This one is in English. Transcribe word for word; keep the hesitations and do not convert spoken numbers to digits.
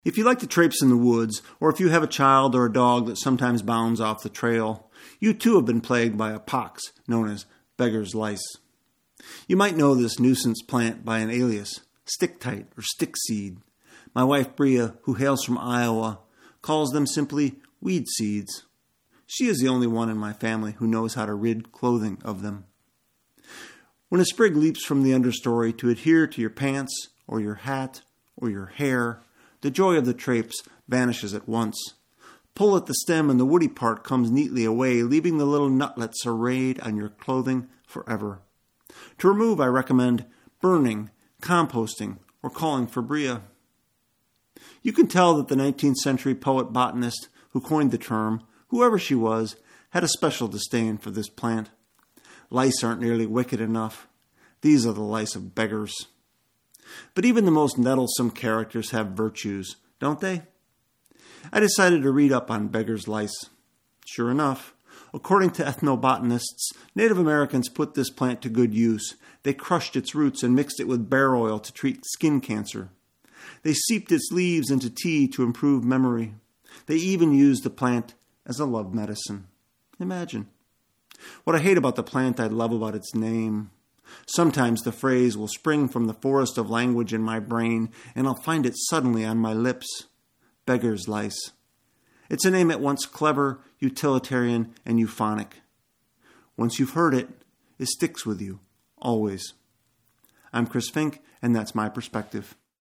If you like to traipse in the woods, or if you have a child or a dog that sometimes bounds off the trail, you too have been plagued by a pox known as beggar's lice. You might know this nuisance plant by an alias, stick-tight or stick-seed. My wife Bria, who hails from Iowa, calls them simply weed seeds. She is the only one in my family who knows how to rid clothing of them. When a sprig leaps from the understory to adhere to your pants or your hat or your hair, the joy of the traipse vanishes at once. Pull at the stem and the woody part comes neatly away, leaving the little nutlets arrayed on your clothing forever. To remove, I recommend burning, composting, or calling for Bria. You can tell that the nineteenth century poet-botanist who coined the term, whoever she was, had a special disdain for this plant. Lice aren't nearly wicked enough. These are the lice of beggars. But even the most nettlesome characters have virtues, don't they? I decided to read up on beggar's lice. Sure enough, according to ethnobotanists, Native Americans put this plant to good use. They crushed its roots and mixed it with bear oil to treat skin cancer. They seeped its leaves into tea to improve memory. They even used the plant as a love medicine. Imagine. What I hate about the plant, I love about its name. Sometimes the phrase will spring from the forest of language in my brain, and I'll find it suddenly on my lips. Beggar's lice. It's a name at once clever, utilitarian, and euphonic. Once you've heard it, it sticks with you, always. I'm Chris Fink, and that's my perspective.